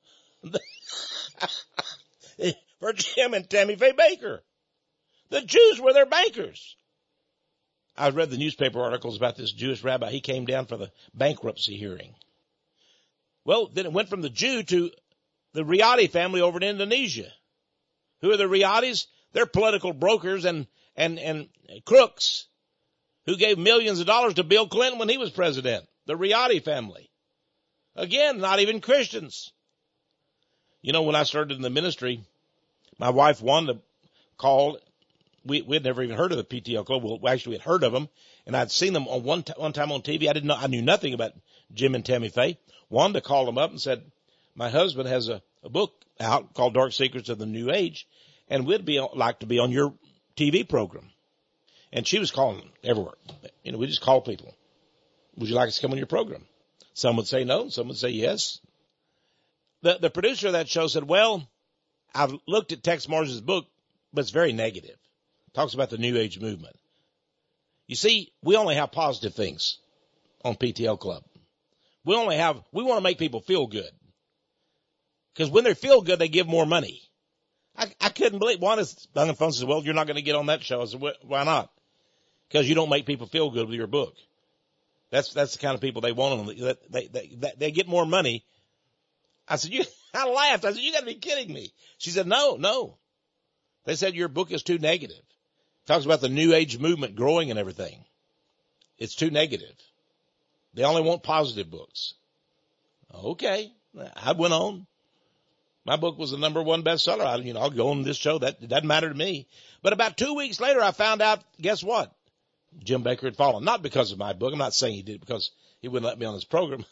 for Jim and Tammy Faye Baker. The Jews were their bankers. I read the newspaper articles about this Jewish rabbi. He came down for the bankruptcy hearing. Well, then it went from the Jew to the Riyadi family over in Indonesia. Who are the Riyadis? They're political brokers and crooks who gave millions of dollars to Bill Clinton when he was president. The Riyadi family. Again, not even Christians. You know, when I started in the ministry, my wife Wanda called. We had never even heard of the PTL Club. Well, actually, we had heard of them, and I'd seen them on one time on TV. I knew nothing about Jim and Tammy Faye. Wanda called them up and said, my husband has a book out called Dark Secrets of the New Age, and we'd like to be on your TV program. And she was calling everywhere. You know, we just call people. Would you like us to come on your program? Some would say no, some would say yes. The producer of that show said, well, I've looked at Tex Mars' book, but it's very negative. Talks about the New Age movement. You see, we only have positive things on PTL Club. We want to make people feel good. Because when they feel good, they give more money. I couldn't believe. One is on the phone says, well, you're not going to get on that show. I said, why not? Because you don't make people feel good with your book. That's the kind of people they want on. They get more money. I said, I laughed. I said, you got to be kidding me. She said, no. They said your book is too negative. Talks about the New Age movement growing and everything. It's too negative. They only want positive books. Okay. I went on. My book was the #1 bestseller. I'll go on this show. That doesn't matter to me. But about 2 weeks later, I found out, guess what? Jim Bakker had fallen. Not because of my book. I'm not saying he did it because he wouldn't let me on his program.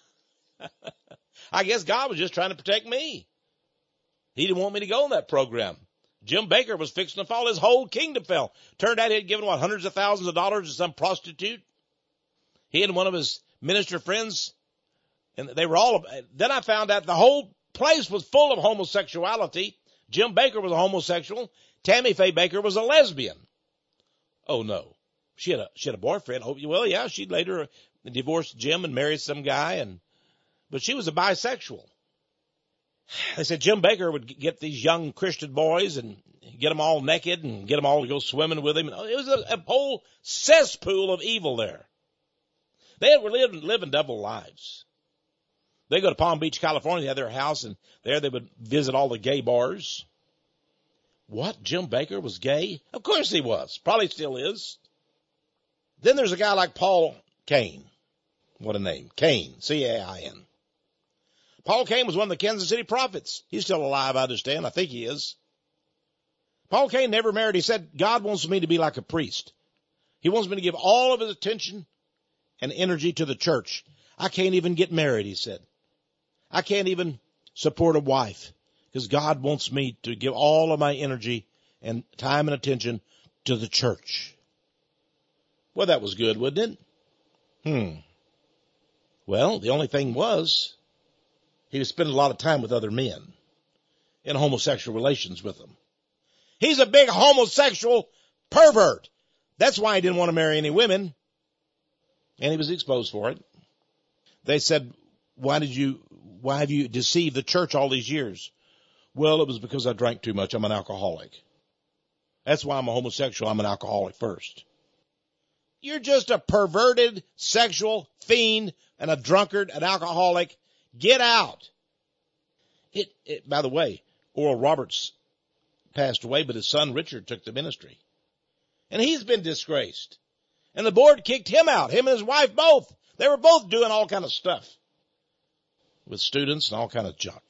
I guess God was just trying to protect me. He didn't want me to go on that program. Jim Bakker was fixing to fall. His whole kingdom fell. Turned out he had given, hundreds of thousands of dollars to some prostitute. He and one of his minister friends, and they were all, then I found out the whole place was full of homosexuality. Jim Bakker was a homosexual. Tammy Faye Bakker was a lesbian. Oh no. She had a boyfriend. Oh, well, yeah, she later divorced Jim and married some guy, but she was a bisexual. They said Jim Bakker would get these young Christian boys and get them all naked and get them all to go swimming with him. It was a whole cesspool of evil there. They were living double lives. They go to Palm Beach, California, they had their house, and there they would visit all the gay bars. What? Jim Bakker was gay? Of course he was. Probably still is. Then there's a guy like Paul Cain. What a name. Cain. C-A-I-N. Paul Cain was one of the Kansas City prophets. He's still alive, I understand. I think he is. Paul Cain never married. He said, God wants me to be like a priest. He wants me to give all of his attention and energy to the church. I can't even get married, he said. I can't even support a wife because God wants me to give all of my energy and time and attention to the church. Well, that was good, wouldn't it? Well, the only thing was he was spending a lot of time with other men in homosexual relations with them. He's a big homosexual pervert. That's why he didn't want to marry any women. And he was exposed for it. They said, why have you deceived the church all these years? Well, it was because I drank too much. I'm an alcoholic. That's why I'm a homosexual. I'm an alcoholic first. You're just a perverted sexual fiend and a drunkard, an alcoholic. Get out. By the way, Oral Roberts passed away, but his son Richard took the ministry. And he's been disgraced. And the board kicked him out, him and his wife both. They were both doing all kind of stuff with students and all kind of junk.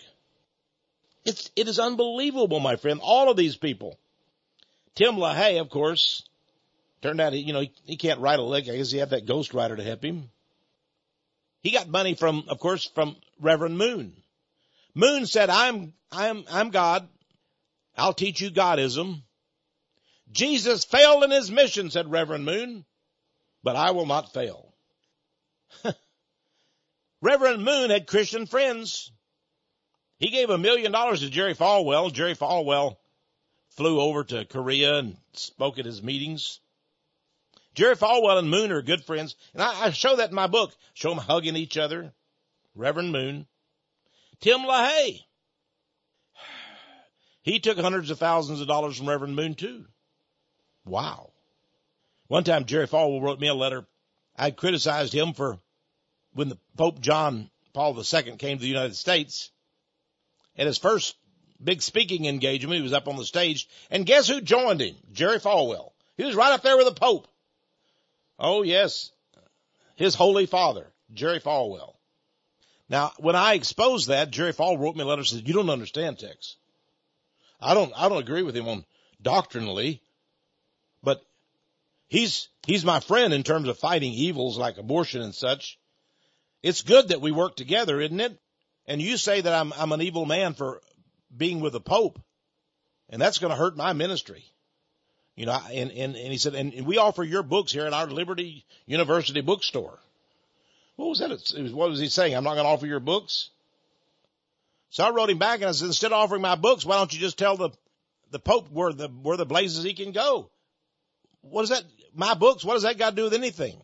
It is unbelievable, my friend. All of these people. Tim LaHaye, of course, turned out, he can't write a lick. I guess he had that ghostwriter to help him. He got money from Reverend Moon. Moon said, I'm God. I'll teach you Godism. Jesus failed in his mission, said Reverend Moon, but I will not fail. Reverend Moon had Christian friends. He gave $1 million to Jerry Falwell. Jerry Falwell flew over to Korea and spoke at his meetings. Jerry Falwell and Moon are good friends. And I show that in my book. Show them hugging each other. Reverend Moon. Tim LaHaye. He took hundreds of thousands of dollars from Reverend Moon too. Wow. One time Jerry Falwell wrote me a letter. I criticized him for when the Pope John Paul II came to the United States. At his first big speaking engagement, he was up on the stage. And guess who joined him? Jerry Falwell. He was right up there with the Pope. Oh, yes. His Holy Father, Jerry Falwell. Now, when I exposed that, Jerry Falwell wrote me a letter and said, you don't understand, Tex. I don't agree with him on doctrinally, but he's my friend in terms of fighting evils like abortion and such. It's good that we work together, isn't it? And you say that I'm an evil man for being with the Pope, and that's going to hurt my ministry. And he said, and we offer your books here at our Liberty University bookstore. What was that? What was he saying? I'm not going to offer your books? So I wrote him back and I said, instead of offering my books, why don't you just tell the Pope where the blazes he can go? What is that? My books? What does that got to do with anything?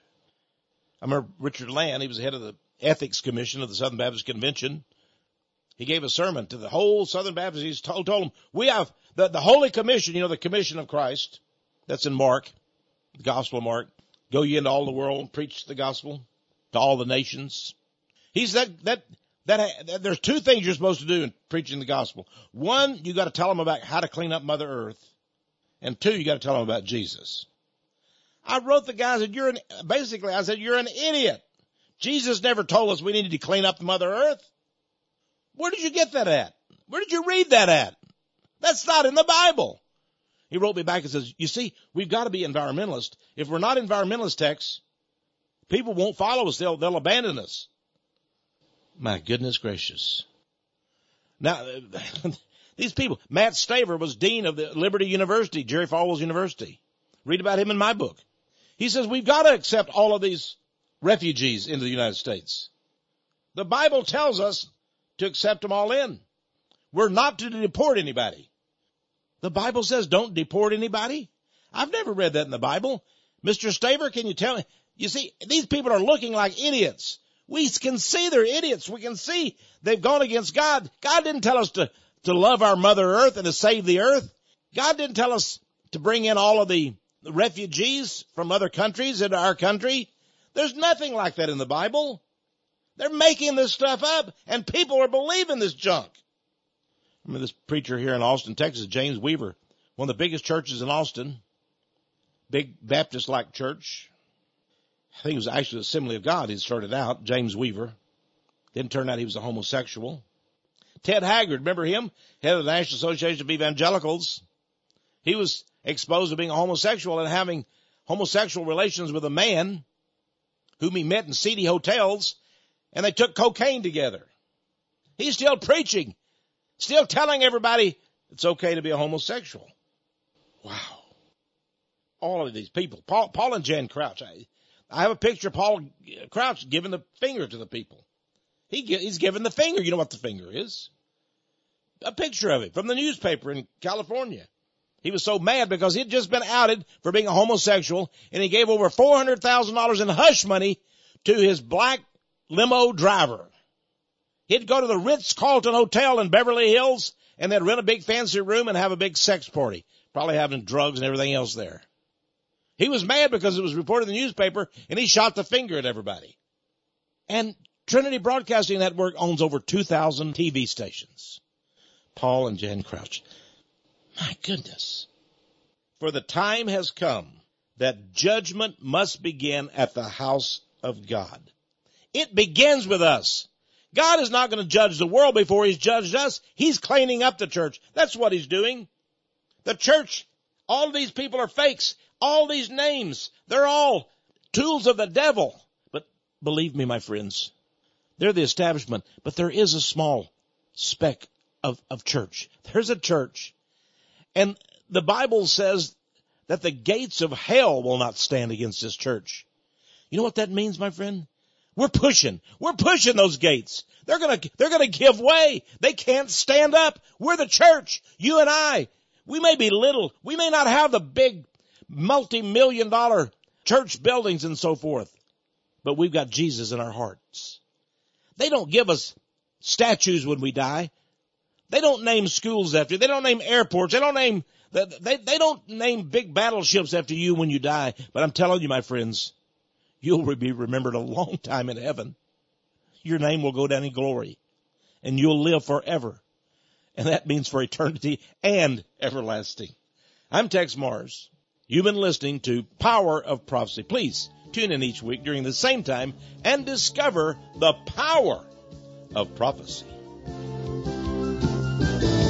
I remember Richard Land. He was the head of the Ethics Commission of the Southern Baptist Convention. He gave a sermon to the whole Southern Baptist. He told them, we have the Holy Commission, the Commission of Christ. That's in Mark, the Gospel of Mark. Go ye into all the world and preach the gospel to all the nations. He said that there's two things you're supposed to do in preaching the gospel. One, you got to tell them about how to clean up Mother Earth. And two, you got to tell them about Jesus. I wrote the guy, I said, you're an idiot. Jesus never told us we needed to clean up Mother Earth. Where did you get that at? Where did you read that at? That's not in the Bible. He wrote me back and says, you see, we've got to be environmentalists. If we're not environmentalist texts, people won't follow us. They'll abandon us. My goodness gracious. Now, these people, Matt Staver was dean of the Liberty University, Jerry Falwell's University. Read about him in my book. He says we've got to accept all of these refugees into the United States. The Bible tells us to accept them all in. We're not to deport anybody. The Bible says don't deport anybody. I've never read that in the Bible. Mr. Staver, can you tell me? You see, these people are looking like idiots. We can see they're idiots. We can see they've gone against God. God didn't tell us to love our Mother Earth and to save the earth. God didn't tell us to bring in all of the refugees from other countries into our country. There's nothing like that in the Bible. They're making this stuff up, and people are believing this junk. I remember this preacher here in Austin, Texas, James Weaver, one of the biggest churches in Austin, big Baptist-like church. I think it was actually Assembly of God he started out, James Weaver. Didn't turn out he was a homosexual. Ted Haggard, remember him? Head of the National Association of Evangelicals. He was exposed to being a homosexual and having homosexual relations with a man whom he met in seedy hotels, and they took cocaine together. He's still preaching, still telling everybody it's okay to be a homosexual. Wow. All of these people. Paul and Jan Crouch. I have a picture of Paul Crouch giving the finger to the people. He's giving the finger. You know what the finger is? A picture of it from the newspaper in California. He was so mad because he'd just been outed for being a homosexual, and he gave over $400,000 in hush money to his black limo driver. He'd go to the Ritz-Carlton Hotel in Beverly Hills, and they'd rent a big fancy room and have a big sex party, probably having drugs and everything else there. He was mad because it was reported in the newspaper, and he shot the finger at everybody. And Trinity Broadcasting Network owns over 2,000 TV stations. Paul and Jan Crouch. My goodness. For the time has come that judgment must begin at the house of God. It begins with us. God is not going to judge the world before he's judged us. He's cleaning up the church. That's what he's doing. The church, all these people are fakes. All these names, they're all tools of the devil. But believe me, my friends, they're the establishment. But there is a small speck of church. There's a church. And the Bible says that the gates of hell will not stand against this church. You know what that means, my friend? We're pushing those gates. They're gonna give way. They can't stand up. We're the church. You and I. We may be little. We may not have the big multi-million-dollar church buildings and so forth. But we've got Jesus in our hearts. They don't give us statues when we die. They don't name schools after you. They don't name airports. They don't name big battleships after you when you die. But I'm telling you, my friends, you'll be remembered a long time in heaven. Your name will go down in glory, and you'll live forever. And that means for eternity and everlasting. I'm Tex Mars. You've been listening to Power of Prophecy. Please tune in each week during the same time and discover the power of prophecy.